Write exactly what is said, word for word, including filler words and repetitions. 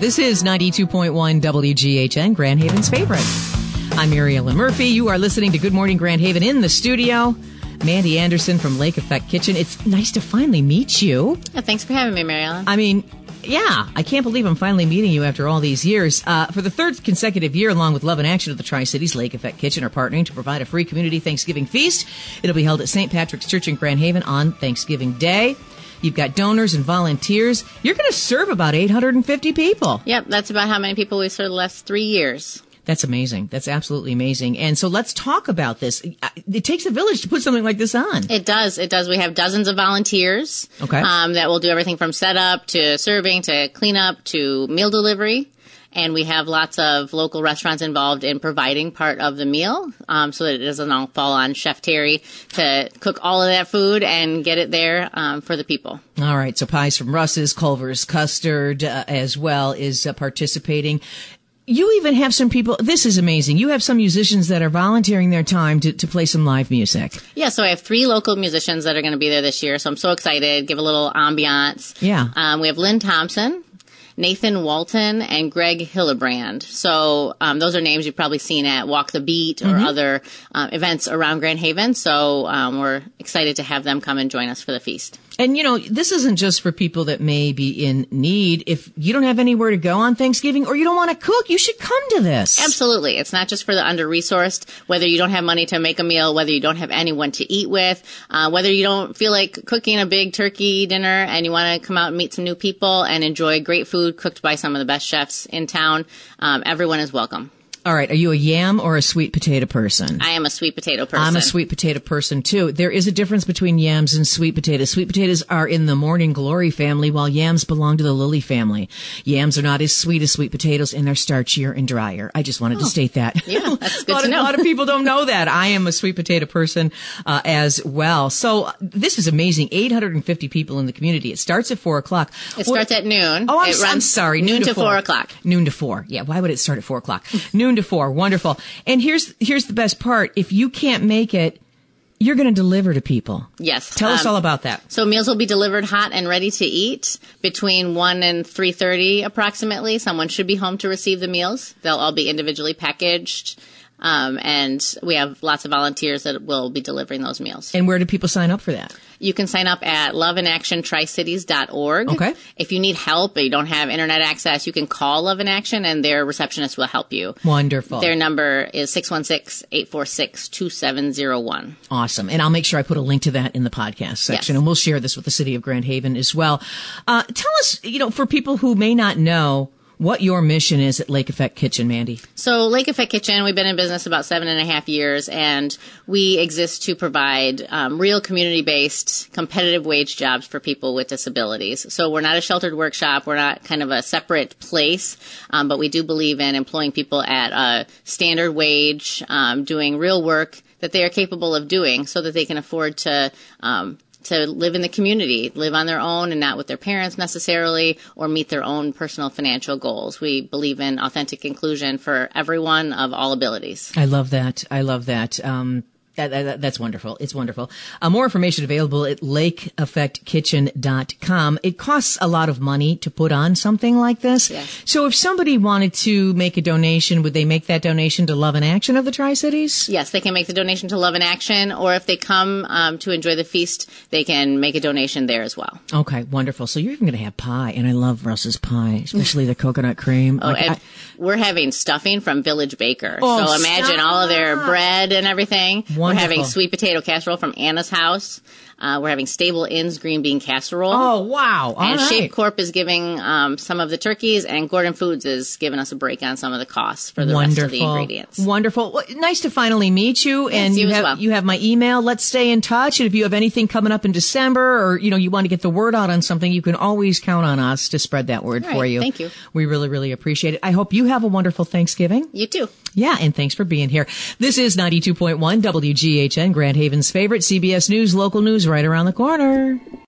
This is ninety-two point one W G H N, Grand Haven's favorite. I'm Mary Ellen Murphy. You are listening to Good Morning Grand Haven. In the studio, Mandy Anderson from Lake Effect Kitchen. It's nice to finally meet you. Yeah, thanks for having me, Mary Ellen. I mean, yeah, I can't believe I'm finally meeting you after all these years. Uh, for the third consecutive year, along with Love in Action of the Tri-Cities, Lake Effect Kitchen are partnering to provide a free community Thanksgiving feast. It'll be held at Saint Patrick's Church in Grand Haven on Thanksgiving Day. You've got donors and volunteers. You're going to serve about eight hundred fifty people. Yep, that's about how many people we've served the last three years. That's amazing. That's absolutely amazing. And so let's talk about this. It takes a village to put something like this on. It does. It does. We have dozens of volunteers okay. um, that will do everything from setup to serving to cleanup to meal delivery. And we have lots of local restaurants involved in providing part of the meal um, so that it doesn't all fall on Chef Terry to cook all of that food and get it there um, for the people. All right. So Pies from Russ's, Culver's Custard uh, as well is uh, participating. You even have some people, this is amazing, you have some musicians that are volunteering their time to, to play some live music. Yeah, so I have three local musicians that are going to be there this year, so I'm so excited, give a little ambiance. Yeah. Um, we have Lynn Thompson, Nathan Walton, and Greg Hillebrand. So um, those are names you've probably seen at Walk the Beat or mm-hmm. other um, events around Grand Haven, so um, we're excited to have them come and join us for the feast. And, you know, this isn't just for people that may be in need. If you don't have anywhere to go on Thanksgiving or you don't want to cook, you should come to this. Absolutely. It's not just for the under-resourced, whether you don't have money to make a meal, whether you don't have anyone to eat with, uh, whether you don't feel like cooking a big turkey dinner and you want to come out and meet some new people and enjoy great food cooked by some of the best chefs in town. Um, everyone is welcome. All right. Are you a yam or a sweet potato person? I am a sweet potato person. I'm a sweet potato person, too. There is a difference between yams and sweet potatoes. Sweet potatoes are in the Morning Glory family, while yams belong to the Lily family. Yams are not as sweet as sweet potatoes, and they're starchier and drier. I just wanted oh. to state that. Yeah, that's good a, lot to of, know. a lot of people don't know that. I am a sweet potato person uh, as well. So this is amazing. eight hundred fifty people in the community. It starts at four o'clock. It starts at noon. Oh, I'm, it runs I'm sorry. Noon, Noon to, to four. four o'clock. Noon to four. Yeah, why would it start at four o'clock? Noon to four. Wonderful. And here's here's the best part. If you can't make it, you're going to deliver to people. Yes. Tell um, us all about that. So meals will be delivered hot and ready to eat between one and three thirty approximately. Someone should be home to receive the meals. They'll all be individually packaged. Um, and we have lots of volunteers that will be delivering those meals. And where do people sign up for that? You can sign up at love in action tri cities dot org. Okay. If you need help or you don't have internet access, you can call Love in Action and their receptionist will help you. Wonderful. Their number is six one six, eight four six, two seven zero one. Awesome. And I'll make sure I put a link to that in the podcast section. Yes. And we'll share this with the city of Grand Haven as well. Uh, tell us, you know, for people who may not know, what your mission is at Lake Effect Kitchen, Mandy. So Lake Effect Kitchen, we've been in business about seven and a half years, and we exist to provide um, real community-based, competitive wage jobs for people with disabilities. So we're not a sheltered workshop. We're not kind of a separate place, um, but we do believe in employing people at a standard wage, um, doing real work that they are capable of doing so that they can afford to um to live in the community, live on their own and not with their parents necessarily, or meet their own personal financial goals. We believe in authentic inclusion for everyone of all abilities. I love that. I love that. Um, That, that, that's wonderful. It's wonderful. Uh, more information available at lake effect kitchen dot com. It costs a lot of money to put on something like this. Yes. So if somebody wanted to make a donation, would they make that donation to Love in Action of the Tri-Cities? Yes, they can make the donation to Love in Action, or if they come um, to enjoy the feast, they can make a donation there as well. Okay, wonderful. So you're even going to have pie, and I love Russ's pie, especially the coconut cream. Oh, like, and I, we're having stuffing from Village Baker. Oh, so imagine stop. all of their bread and everything. Wonderful. We're having sweet potato casserole from Anna's house. Uh, we're having Stable Inn's green bean casserole. Oh, wow. All and right. Shape Corp is giving um, some of the turkeys, and Gordon Foods is giving us a break on some of the costs for the Wonderful. rest of the ingredients. Wonderful. Well, nice to finally meet you. Yes, and you you as have well. you have my email. Let's stay in touch. And if you have anything coming up in December, or you know you want to get the word out on something, you can always count on us to spread that word All for right, you. thank you. We really, really appreciate it. I hope you have a wonderful Thanksgiving. You too. Yeah, and thanks for being here. This is ninety-two point one W G H N, Grand Haven's favorite C B S News, local news right around the corner.